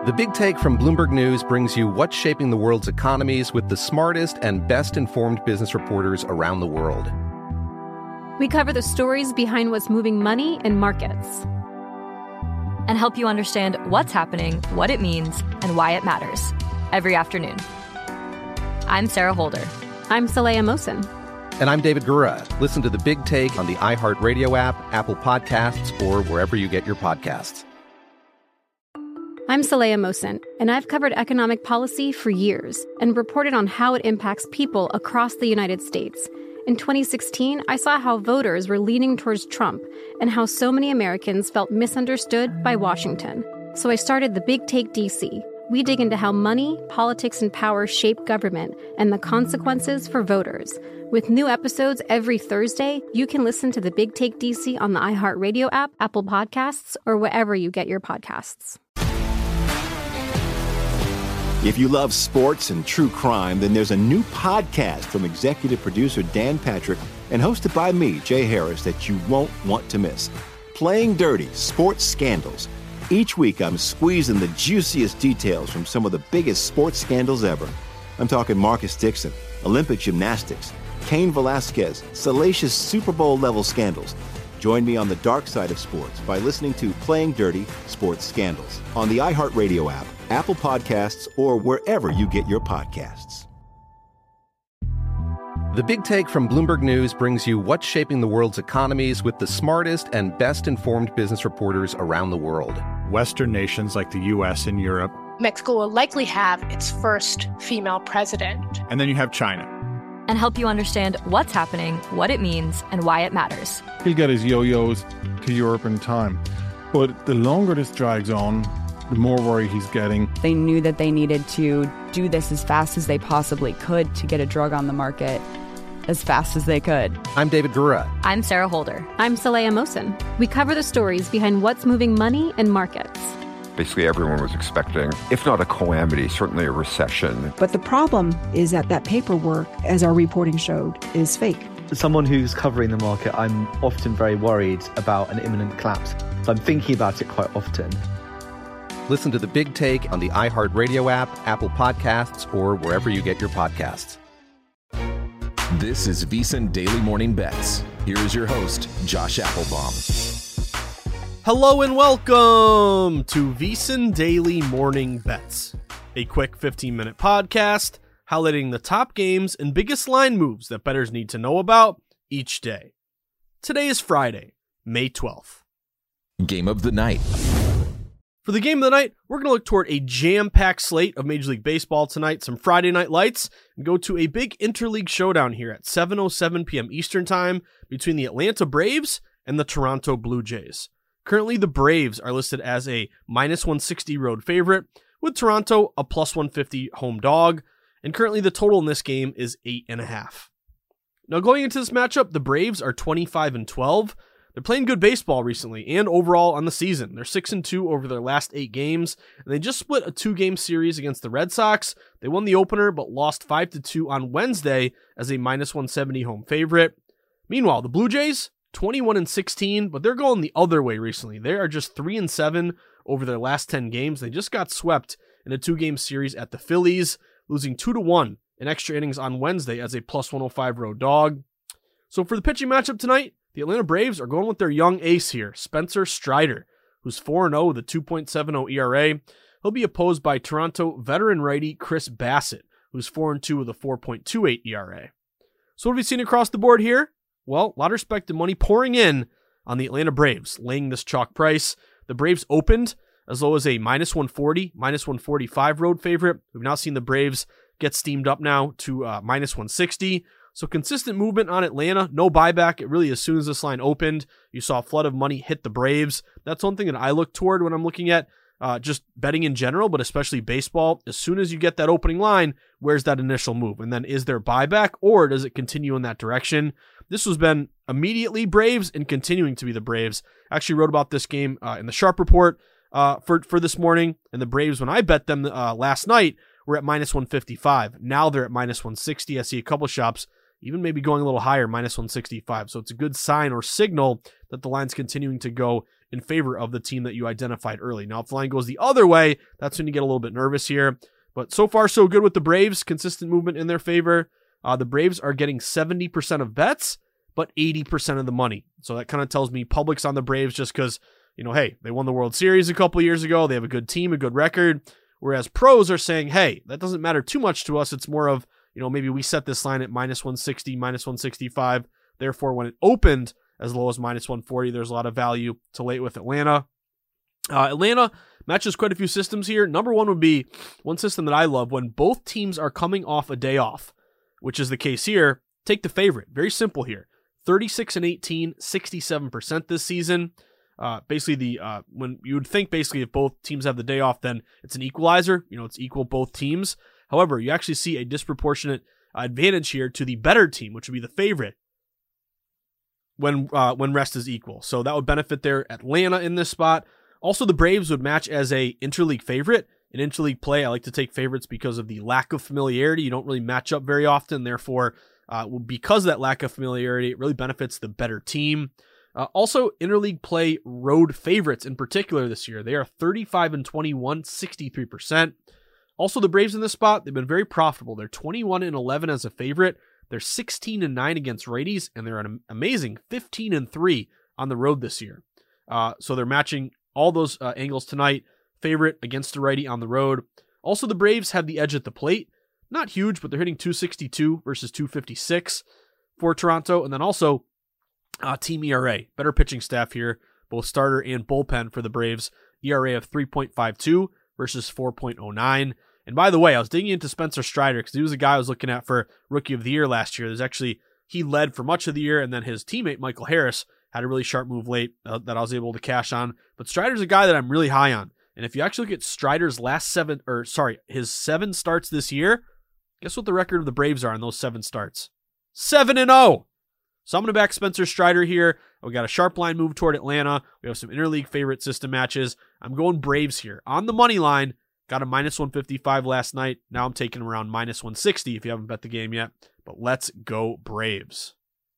The Big Take from Bloomberg News brings you what's shaping the world's economies with the smartest and best-informed business reporters around the world. We cover the stories behind what's moving money and markets. And help you understand what's happening, what it means, and why it matters. Every afternoon. I'm Sarah Holder. I'm Saleha Mohsin. And I'm David Gura. Listen to The Big Take on the iHeartRadio app, Apple Podcasts, or wherever you get your podcasts. I'm Saleha Mohsin, and I've covered economic policy for years and reported on how it impacts people across the United States. In 2016, I saw how voters were leaning towards Trump and how so many Americans felt misunderstood by Washington. So I started The Big Take DC. We dig into how money, politics, and power shape government and the consequences for voters. With new episodes every Thursday, you can listen to The Big Take DC on the iHeartRadio app, Apple Podcasts, or wherever you get your podcasts. If you love sports and true crime, then there's a new podcast from executive producer Dan Patrick and hosted by me, Jay Harris, that you won't want to miss. Playing Dirty: Sports Scandals. Each week, I'm squeezing the juiciest details from some of the biggest sports scandals ever. I'm talking Marcus Dixon, Olympic gymnastics, Cain Velasquez, salacious Super Bowl-level scandals. Join me on the dark side of sports by listening to Playing Dirty: Sports Scandals on the iHeartRadio app, Apple Podcasts, or wherever you get your podcasts. The Big Take from Bloomberg News brings you what's shaping the world's economies with the smartest and best-informed business reporters around the world. Western nations like the U.S. and Europe. Mexico will likely have its first female president. And then you have China. And help you understand what's happening, what it means, and why it matters. He'll get his yo-yos to Europe in time. But the longer this drags on, the more worry he's getting. They knew that they needed to do this as fast as they possibly could to get a drug on the market as fast as they could. I'm David Gura. I'm Sarah Holder. I'm Saleha Mohsin. We cover the stories behind what's moving money and markets. Basically, everyone was expecting, if not a calamity, certainly a recession. But the problem is that paperwork, as our reporting showed, is fake. As someone who's covering the market, I'm often very worried about an imminent collapse. So I'm thinking about it quite often. Listen to The Big Take on the iHeartRadio app, Apple Podcasts, or wherever you get your podcasts. This is VSiN Daily Morning Bets. Here is your host, Josh Applebaum. Hello and welcome to VSiN Daily Morning Bets, a quick 15-minute podcast highlighting the top games and biggest line moves that bettors need to know about each day. Today is Friday, May 12th. Game of the night. For the game of the night, we're going to look toward a jam-packed slate of Major League Baseball tonight, some Friday night lights, and go to a big interleague showdown here at 7:07 p.m. Eastern Time between the Atlanta Braves and the Toronto Blue Jays. Currently, the Braves are listed as a -160 road favorite, with Toronto a +150 home dog, and currently the total in this game is 8.5. Now, going into this matchup, the Braves are 25-12. They're playing good baseball recently and overall on the season. They're 6-2 over their last 8 games, and they just split a 2-game series against the Red Sox. They won the opener, but lost 5-2 on Wednesday as a -170 home favorite. Meanwhile, the Blue Jays, 21-16, but they're going the other way recently. They are just 3-7 over their last 10 games. They just got swept in a 2-game series at the Phillies, losing 2-1 in extra innings on Wednesday as a +105 road dog. So for the pitching matchup tonight, the Atlanta Braves are going with their young ace here, Spencer Strider, who's 4-0 with a 2.70 ERA. He'll be opposed by Toronto veteran righty Chris Bassett, who's 4-2 with a 4.28 ERA. So what have we seen across the board here? Well, a lot of respected money pouring in on the Atlanta Braves, laying this chalk price. The Braves opened as low as a -140, -145 road favorite. We've now seen the Braves get steamed up now to -160. So consistent movement on Atlanta, no buyback. It really, as soon as this line opened, you saw a flood of money hit the Braves. That's one thing that I look toward when I'm looking at just betting in general, but especially baseball. As soon as you get that opening line, where's that initial move? And then is there buyback, or does it continue in that direction? This has been immediately Braves and continuing to be the Braves. I actually wrote about this game in the Sharp Report for this morning, and the Braves, when I bet them last night, were at -155. Now they're at -160. I see a couple shops even maybe going a little higher, minus 165. So it's a good sign or signal that the line's continuing to go in favor of the team that you identified early. Now, if the line goes the other way, that's when you get a little bit nervous here. But so far, so good with the Braves. Consistent movement in their favor. The Braves are getting 70% of bets, but 80% of the money. So that kind of tells me public's on the Braves just because, hey, they won the World Series a couple years ago. They have a good team, a good record. Whereas pros are saying, hey, that doesn't matter too much to us. It's more of, maybe we set this line at minus 160, minus 165. Therefore, when it opened as low as minus 140, there's a lot of value to lay it with Atlanta. Atlanta matches quite a few systems here. Number one would be one system that I love when both teams are coming off a day off, which is the case here. Take the favorite. Very simple here. 36-18, 67% this season. Basically, when you would think basically if both teams have the day off, then it's an equalizer. It's equal both teams. However, you actually see a disproportionate advantage here to the better team, which would be the favorite when rest is equal. So that would benefit their Atlanta in this spot. Also, the Braves would match as a interleague favorite. In interleague play, I like to take favorites because of the lack of familiarity. You don't really match up very often. Therefore, because of that lack of familiarity, it really benefits the better team. Also, interleague play road favorites in particular this year. They are 35-21, 63%. Also, the Braves in this spot, they've been very profitable. They're 21-11 as a favorite. They're 16-9 against righties, and they're an amazing 15-3 on the road this year. So they're matching all those angles tonight. Favorite against a righty on the road. Also, the Braves have the edge at the plate. Not huge, but they're hitting 262 versus 256 for Toronto. And then also, team ERA. Better pitching staff here, both starter and bullpen for the Braves. ERA of 3.52 versus 4.09. And by the way, I was digging into Spencer Strider because he was a guy I was looking at for Rookie of the Year last year. He led for much of the year, and then his teammate, Michael Harris, had a really sharp move late that I was able to cash on. But Strider's a guy that I'm really high on. And if you actually look at Strider's his 7 starts this year, guess what the record of the Braves are in those 7 starts? 7-0. So I'm going to back Spencer Strider here. We got a sharp line move toward Atlanta. We have some interleague favorite system matches. I'm going Braves here. On the money line, got a minus 155 last night. Now I'm taking around minus 160 if you haven't bet the game yet. But let's go Braves.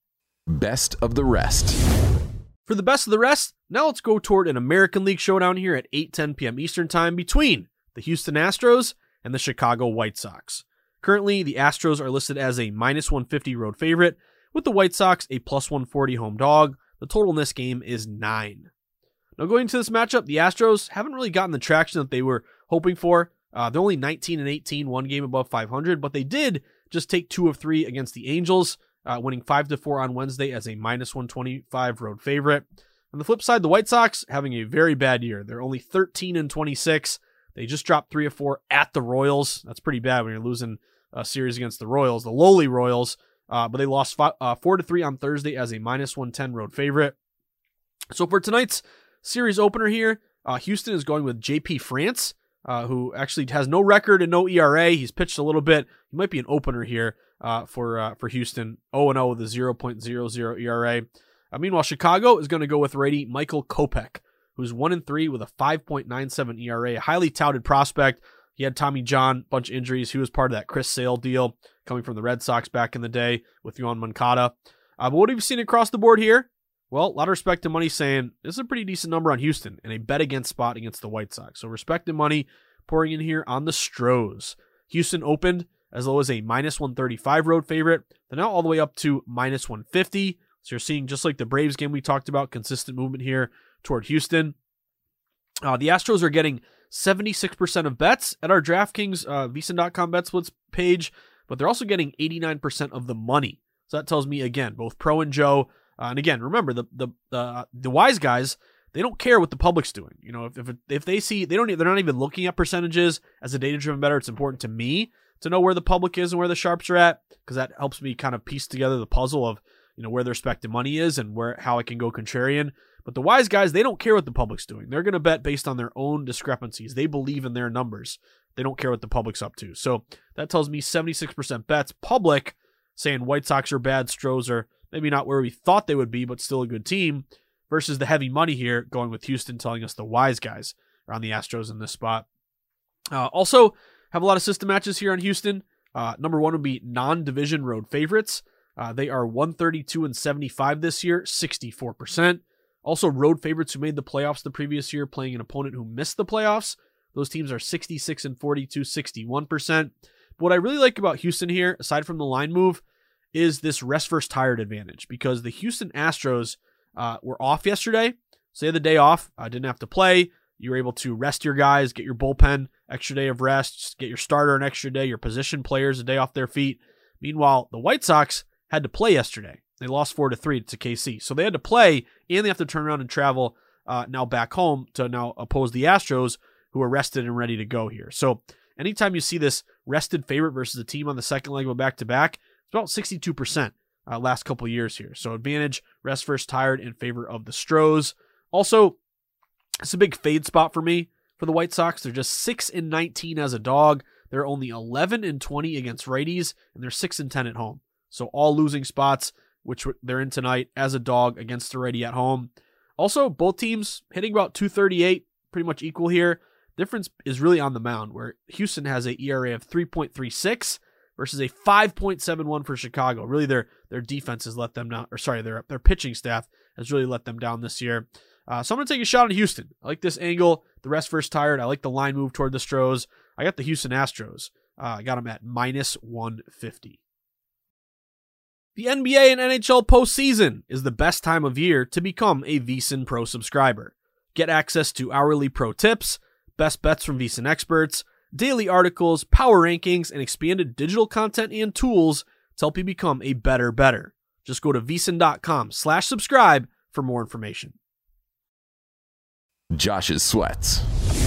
Best of the rest. For the best of the rest, now let's go toward an American League showdown here at 8:10 p.m. Eastern Time between the Houston Astros and the Chicago White Sox. Currently, the Astros are listed as a minus 150 road favorite, with the White Sox a plus 140 home dog. The total in this game is 9. Now going into this matchup, the Astros haven't really gotten the traction that they were hoping for. They're only 19-18, one game above 500, but they did just take 2 of 3 against the Angels, winning 5-4 on Wednesday as a minus 125 road favorite. On the flip side, the White Sox having a very bad year. They're only 13-26. They just dropped 3 of 4 at the Royals. That's pretty bad when you're losing a series against the Royals, the lowly Royals. But they lost 4-3 on Thursday as a minus 110 road favorite. So for tonight's series opener here, Houston is going with JP France, who actually has no record and no ERA. He's pitched a little bit. He might be an opener here for Houston. 0-0 with a 0.00 ERA. Meanwhile, Chicago is going to go with righty Michael Kopech, who's 1-3 with a 5.97 ERA, a highly touted prospect. He had Tommy John, bunch of injuries. He was part of that Chris Sale deal coming from the Red Sox back in the day with Yohan Moncada. But what have you seen across the board here? Well, a lot of respect to money saying this is a pretty decent number on Houston and a bet against spot against the White Sox. So respect and money pouring in here on the Stros. Houston opened as low as a minus 135 road favorite. They're now all the way up to minus 150. So you're seeing, just like the Braves game we talked about, consistent movement here toward Houston. The Astros are getting 76% of bets at our DraftKings VSiN.com bet splits page, but they're also getting 89% of the money. So that tells me, again, both Pro and Joe. And again, remember, the wise guys, they don't care what the public's doing. You know, if they see, they're not even looking at percentages. As a data-driven bettor, it's important to me to know where the public is and where the sharps are at, because that helps me kind of piece together the puzzle of, you know, where their expected money is and how I can go contrarian. But the wise guys, they don't care what the public's doing. They're going to bet based on their own discrepancies. They believe in their numbers. They don't care what the public's up to. So that tells me 76% bets. Public saying White Sox are bad, Stros are maybe not where we thought they would be, but still a good team, versus the heavy money here going with Houston telling us the wise guys are on the Astros in this spot. Also, have a lot of system matches here on Houston. Number one would be non-division road favorites. They are 132-75 this year, 64%. Also, road favorites who made the playoffs the previous year playing an opponent who missed the playoffs. Those teams are 66-42, 61%. But what I really like about Houston here, aside from the line move, is this rest versus tired advantage, because the Houston Astros were off yesterday. So they had the day off, didn't have to play. You were able to rest your guys, get your bullpen extra day of rest, get your starter an extra day, your position players a day off their feet. Meanwhile, the White Sox had to play yesterday. They lost 4-3 to KC. So they had to play, and they have to turn around and travel now back home to now oppose the Astros, who are rested and ready to go here. So anytime you see this rested favorite versus a team on the second leg of a back-to-back, it's about 62% last couple of years here. So advantage, rest versus tired in favor of the Stros. Also, it's a big fade spot for me for the White Sox. They're just 6-19 as a dog. They're only 11-20 against righties, and they're 6-10 at home. So all losing spots, which they're in tonight as a dog against the righty at home. Also, both teams hitting about 238, pretty much equal here. Difference is really on the mound, where Houston has a ERA of 3.36 versus a 5.71 for Chicago. Really, their defense has let them down, or sorry, their pitching staff has really let them down this year. So I'm going to take a shot at Houston. I like this angle, the rest versus tired. I like the line move toward the Stros. I got the Houston Astros. I got them at -150. The NBA and NHL postseason is the best time of year to become a VSiN Pro subscriber. Get access to hourly pro tips, best bets from VSiN experts, daily articles, power rankings, and expanded digital content and tools to help you become a better. Just go to vsin.com/subscribe for more information. Josh's sweats.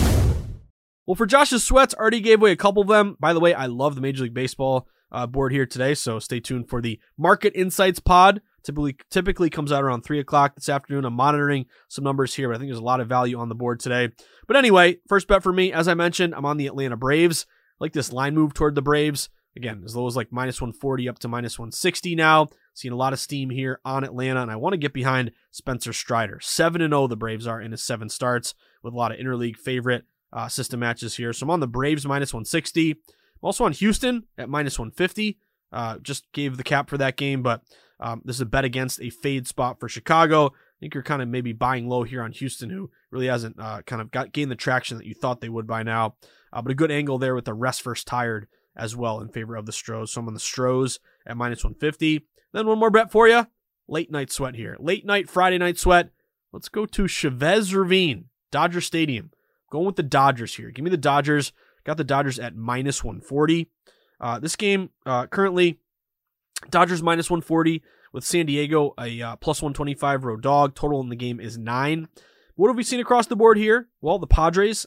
Well, for Josh's sweats, already gave away a couple of them. By the way, I love the Major League Baseball board here today, so stay tuned for the Market Insights pod. Typically comes out around 3 o'clock this afternoon. I'm monitoring some numbers here, but I think there's a lot of value on the board today. But anyway, first bet for me, as I mentioned, I'm on the Atlanta Braves. I like this line move toward the Braves. Again, as low as like -140 up to -160 now. Seeing a lot of steam here on Atlanta, and I want to get behind Spencer Strider. 7-0 the Braves are in his 7 starts with a lot of interleague favorite system matches here. So I'm on the Braves -160. I'm also on Houston at -150. Just gave the cap for that game, but this is a bet against a fade spot for Chicago. I think you're kind of maybe buying low here on Houston, who really hasn't gained the traction that you thought they would by now. But a good angle there with the rest versus tired as well in favor of the Stros. So I'm on the Stros at -150. Then one more bet for you. Late night sweat here. Late night Friday night sweat. Let's go to Chavez Ravine, Dodger Stadium. Going with the Dodgers here. Give me the Dodgers. Got the Dodgers at -140. This game, currently, Dodgers -140 with San Diego, a +125 road dog. Total in the game is 9. What have we seen across the board here? Well, the Padres,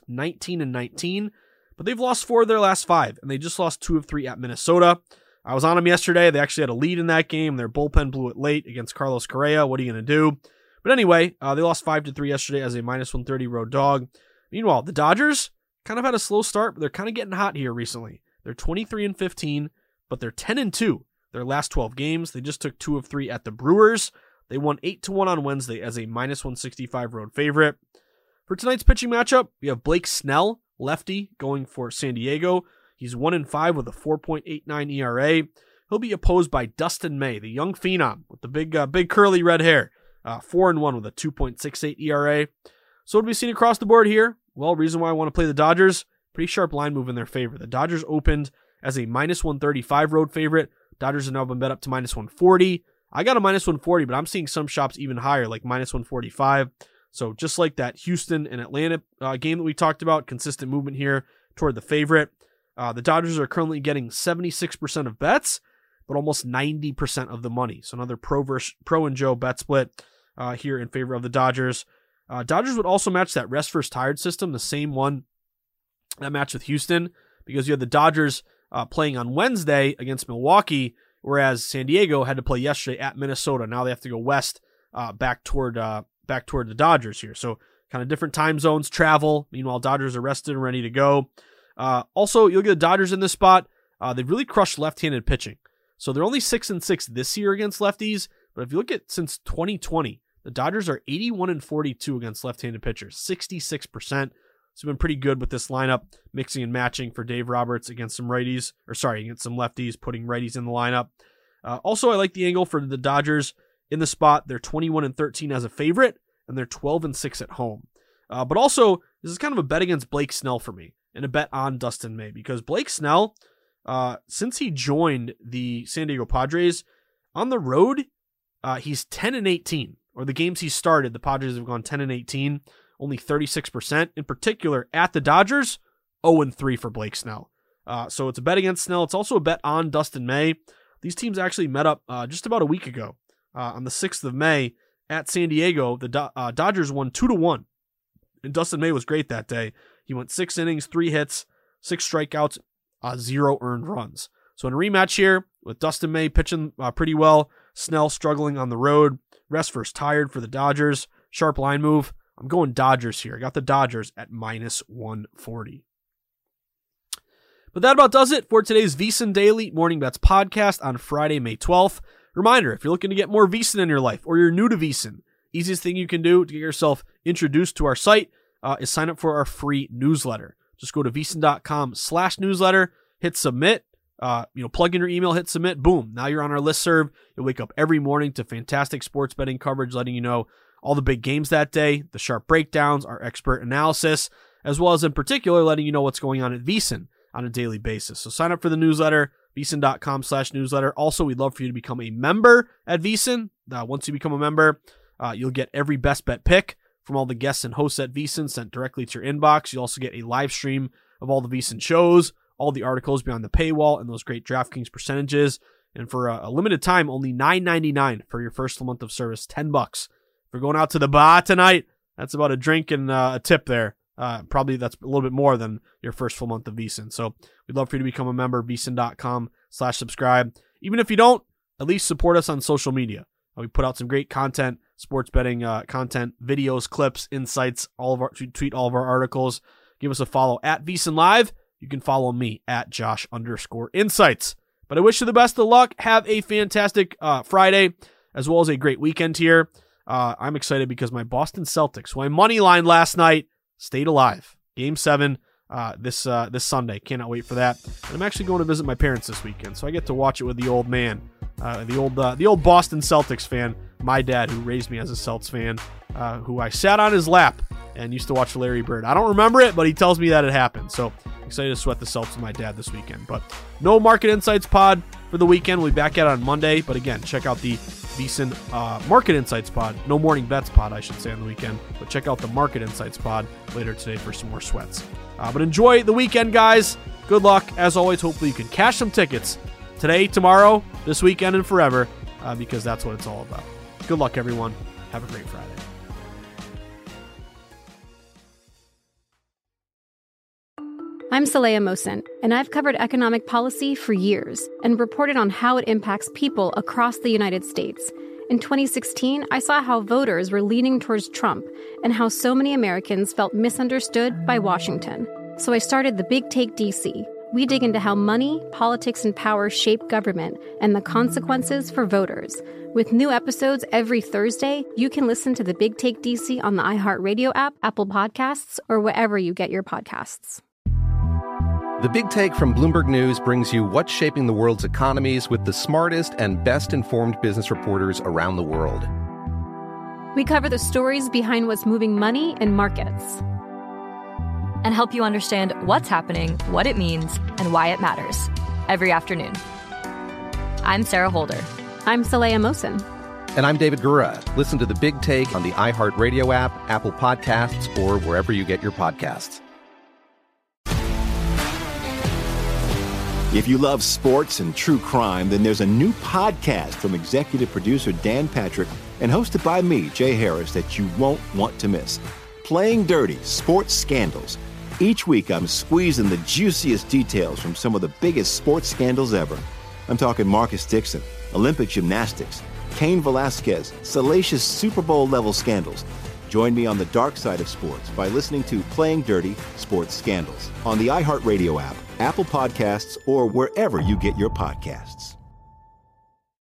19-19, but they've lost 4 of their last 5, and they just lost 2 of 3 at Minnesota. I was on them yesterday. They actually had a lead in that game. Their bullpen blew it late against Carlos Correa. What are you going to do? But anyway, they lost 5-3 yesterday as a -130 road dog. Meanwhile, the Dodgers kind of had a slow start, but they're kind of getting hot here recently. They're 23-15, but they're 10-2 their last 12 games. They just took 2 of 3 at the Brewers. They won 8-1 on Wednesday as a -165 road favorite. For tonight's pitching matchup, we have Blake Snell, lefty, going for San Diego. He's 1-5 with a 4.89 ERA. He'll be opposed by Dustin May, the young phenom with the big curly red hair. 4-1 with a 2.68 ERA. So what have we seen across the board here? Well, reason why I want to play the Dodgers, pretty sharp line move in their favor. The Dodgers opened as a -135 road favorite. Dodgers have now been bet up to -140. I got a -140, but I'm seeing some shops even higher, like -145. So just like that Houston and Atlanta game that we talked about, consistent movement here toward the favorite. The Dodgers are currently getting 76% of bets, but almost 90% of the money. So another Pro and Joe bet split here in favor of the Dodgers. Dodgers would also match that rest versus tired system, the same one that matched with Houston, because you had the Dodgers playing on Wednesday against Milwaukee, whereas San Diego had to play yesterday at Minnesota. Now they have to go west back toward the Dodgers here. So kind of different time zones, travel. Meanwhile, Dodgers are rested and ready to go. Also, you'll get the Dodgers in this spot. They've really crushed left-handed pitching. So they're only 6-6 this year against lefties, but if you look at since 2020, the Dodgers are 81-42 against left-handed pitchers, 66%. It's been pretty good with this lineup, mixing and matching for Dave Roberts against some righties, against some lefties, putting righties in the lineup. Also, I like the angle for the Dodgers in the spot. They're 21-13 as a favorite, and they're 12-6 at home. But also, this is kind of a bet against Blake Snell for me, and a bet on Dustin May, because Blake Snell, since he joined the San Diego Padres, on the road, he's 10-18. Or the games he started, the Padres have gone 10-18, only 36%. In particular, at the Dodgers, 0-3 for Blake Snell. So it's a bet against Snell. It's also a bet on Dustin May. These teams actually met up just about a week ago. On the 6th of May at San Diego, the Dodgers won 2-1. And Dustin May was great that day. He went 6 innings, 3 hits, 6 strikeouts, 0 earned runs. So in a rematch here, with Dustin May pitching pretty well, Snell struggling on the road, rest versus tired for the Dodgers, sharp line move. I'm going Dodgers here. I got the Dodgers at -140. But that about does it for today's VSiN Daily Morning Bets podcast on Friday, May 12th. Reminder, if you're looking to get more VSiN in your life, or you're new to VSiN, easiest thing you can do to get yourself introduced to our site is sign up for our free newsletter. Just go to vsin.com/newsletter, hit submit, plug in your email, hit submit, boom. Now you're on our listserv. You'll wake up every morning to fantastic sports betting coverage, letting you know all the big games that day, the sharp breakdowns, our expert analysis, as well as in particular letting you know what's going on at VSiN on a daily basis. So sign up for the newsletter, vsin.com/newsletter. Also, we'd love for you to become a member at VSiN. Once you become a member, you'll get every best bet pick from all the guests and hosts at VSiN sent directly to your inbox. You'll also get a live stream of all the VSiN shows, all the articles beyond the paywall, and those great DraftKings percentages. And for a limited time, only $9.99 for your first month of service, $10. If you're going out to the bar tonight, that's about a drink and a tip there. Probably that's a little bit more than your first full month of VSiN. So we'd love for you to become a member, vsin.com/subscribe. Even if you don't, at least support us on social media. We put out some great content, sports betting content, videos, clips, insights, tweet all of our articles. Give us a follow at VSiN Live. You can follow me at Josh_insights. But I wish you the best of luck. Have a fantastic Friday, as well as a great weekend here. I'm excited because my Boston Celtics, who I moneylined last night, stayed alive. Game 7 this Sunday. Cannot wait for that. And I'm actually going to visit my parents this weekend, so I get to watch it with the old man, the old Boston Celtics fan, my dad, who raised me as a Celtics fan, who I sat on his lap and used to watch Larry Bird. I don't remember it, but he tells me that it happened. So excited to sweat the Celtics with my dad this weekend. But no Market Insights pod for the weekend. We'll be back at it on Monday. But again, check out the VSiN Market Insights pod. No Morning Bets pod, I should say, on the weekend. But check out the Market Insights pod later today for some more sweats. But enjoy the weekend, guys. Good luck. As always, hopefully you can cash some tickets today, tomorrow, this weekend, and forever, because that's what it's all about. Good luck, everyone. Have a great Friday. I'm Saleha Mohsin, and I've covered economic policy for years and reported on how it impacts people across the United States. In 2016, I saw how voters were leaning towards Trump and how so many Americans felt misunderstood by Washington. So I started The Big Take DC. We dig into how money, politics, and power shape government and the consequences for voters. With new episodes every Thursday, you can listen to The Big Take DC on the iHeartRadio app, Apple Podcasts, or wherever you get your podcasts. The Big Take from Bloomberg News brings you what's shaping the world's economies with the smartest and best-informed business reporters around the world. We cover the stories behind what's moving money and markets, and help you understand what's happening, what it means, and why it matters every afternoon. I'm Sarah Holder. I'm Saleha Mohsin. And I'm David Gura. Listen to The Big Take on the iHeartRadio app, Apple Podcasts, or wherever you get your podcasts. If you love sports and true crime, then there's a new podcast from executive producer Dan Patrick and hosted by me, Jay Harris, that you won't want to miss. Playing Dirty: Sports Scandals. Each week, I'm squeezing the juiciest details from some of the biggest sports scandals ever. I'm talking Marcus Dixon, Olympic gymnastics, Cain Velasquez, salacious Super Bowl-level scandals. Join me on the dark side of sports by listening to Playing Dirty: Sports Scandals on the iHeartRadio app, Apple Podcasts, or wherever you get your podcasts.